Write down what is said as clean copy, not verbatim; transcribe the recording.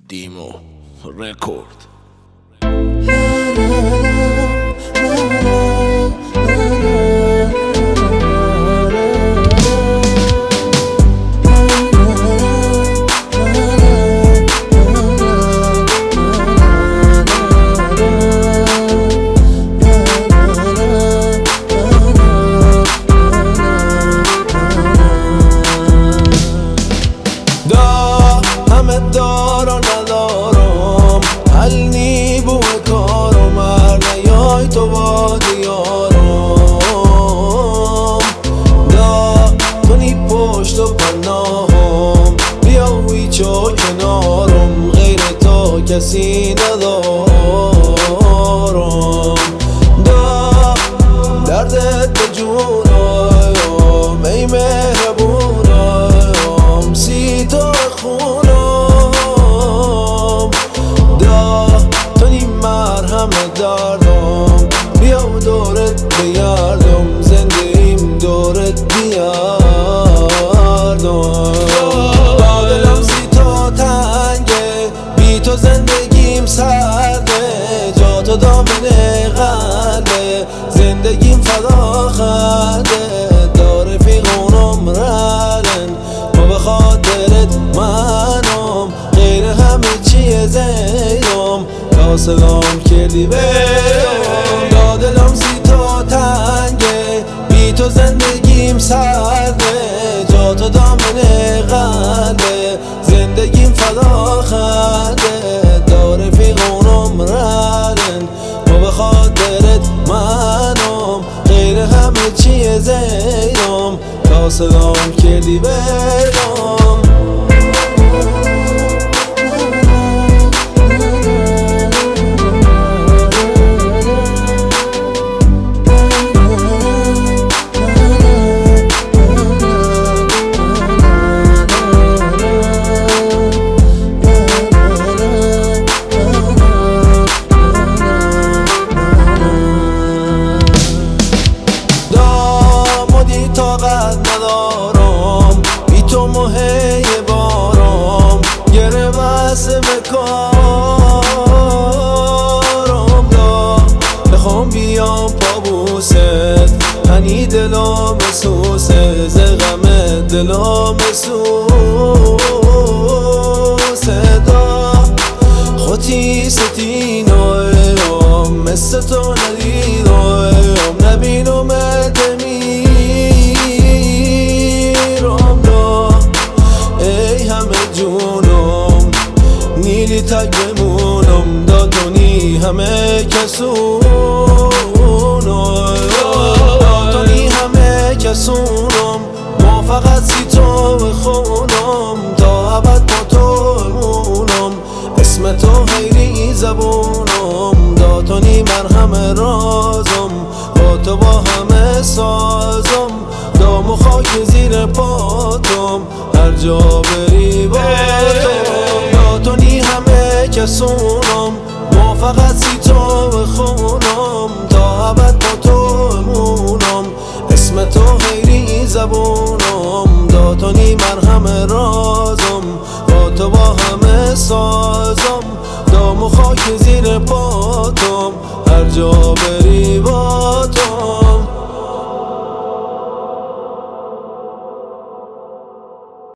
دیمو رکورد. همه دارم ندارم حل نی بو کارم هر نیای تو با دیارم دا کنی پشت و پناهم بیاوی چو کنارم غیر تو کسی ندارم دا دردت به جونم ای مهربونم سی تو دردم بیا و دورت بیاردم زندگیم دورت بیاردم با دلم سی تا تنگه بی تو زندگیم سرده جا تو دامنه قلبه زندگیم فدا خرده دار رفیقونم رلن ما به خاطرت منم غیر همه چیه زیدم سلام کردی برم دا دلم سی تا تنگه بی تو زندگیم سرده جا تو دامنه قلبه زندگیم فدا خرده دار رفیقونم رلن ما به خاطرت منم غیر همه چیه زیدم تا سلام کردی برم طاقت ندارم بی تو مهی بارم گره بسته به کارم دا بخوام بیام پابوست هنی دلم سوسه ز غم دلم سوسه دا خودی ستینایم مثل تو ندیدم نبینم نیلی تک بمونم دادونی همه کسونم ما فقط سی تو بخونم تا ابد با تو بمونم اسم تو خیلی زبونم دادونی مرهم رازم با تو با همه سازم دام و خاک زیر پاتم هر جا بری با تو همه کسونم ما فقط سی تو بخونم تا ابد با تو بمونم اسم تو خیلی زبونم داتونی مرهم رازم با تو با همه سازم دام و خاک زیر پاتم هر جا بری